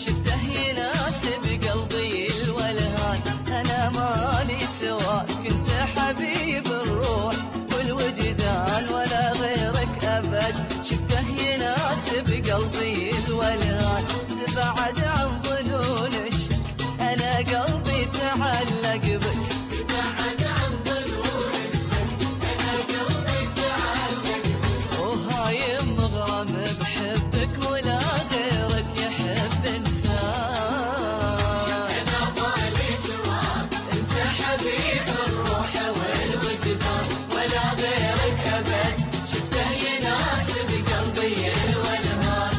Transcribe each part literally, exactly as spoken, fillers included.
شفته يناسب قلبي الولهان. أنا مالي سواك كنت حبيب الروح والوجدان ولا غيرك أبد. شفته يناسب قلبي الولهان. تبعد عن ظنون الشك أنا قلبي تعلق بك. تبعد عن ظنون الشك أنا قلبي تعلق بك. وهايم مغرم بحبك ولا غيرك يحب إنسان. أنا مالي سواك أنت حبيب الروح والوجدان ولا غيرك أبد. شفته يناسب قلبي الولهان.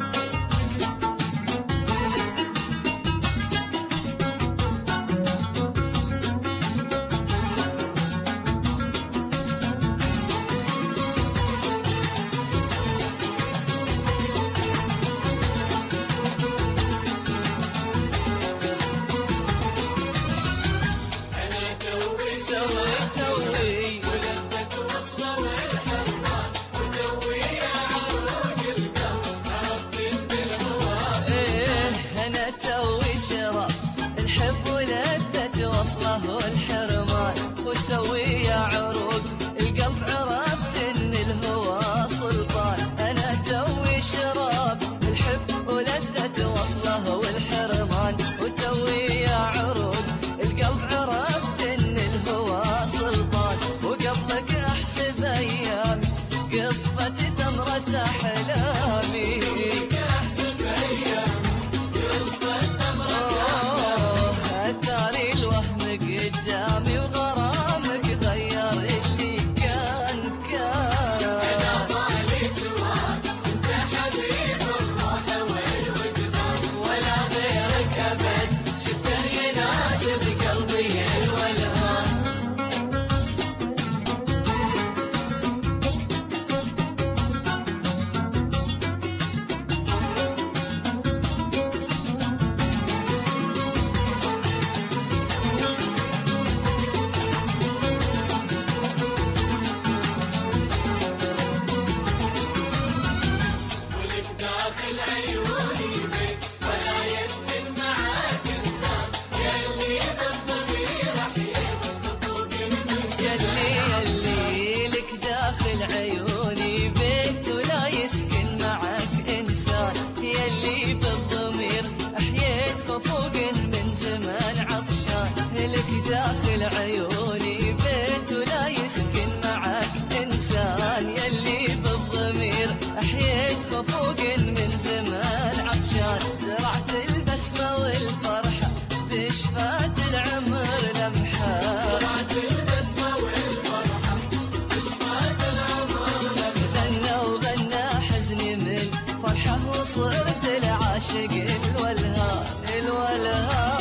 سويت توي ولدت وصله والحرمان وتوي يا عروج القلب عرفت بالهوى. إيه أنا توي شربت الحب ولذة وصله والحرمان وتوي يا عروق القلب عرفت إن الهوى سلطان. أنا توي شربت الحب ولذة وصله والحرمان وتوي يا عروق القلب عرفت إن الهوى سلطان. وقبلك أحسب أيامي قطفت ثمرة أحلامي. أحسب أيامي قطفت ثمرة أحلامي. أثاري الوهم قدامي وغرامك غير اللي كان كان. أنا مالي سواك أنت حبيب الروح والوجدان ولا غيرك أبد. شفته يناسب قلبي الولهان. ولك داخل عيوني بيت ولا يسكن معاك إنسان. يلي بالضمير أحييك تفوق المنزل. يلي يلي لك داخل عيوني بيت ولا يسكن معك إنسان. يلي بالضمير أحييت خفوق من زمان عطشان. لك داخل عيوني بيت ولا يسكن معك إنسان. يلي بالضمير أحييت خفوق من زمان عطشان. زرعت البسمة والفرحة بشفات العمر لمحة. زرعت البسمة والفرحة بشفات العمر لمحة. غنى وغنى حزني من فرحة وصرت العاشق الولهان الولهان.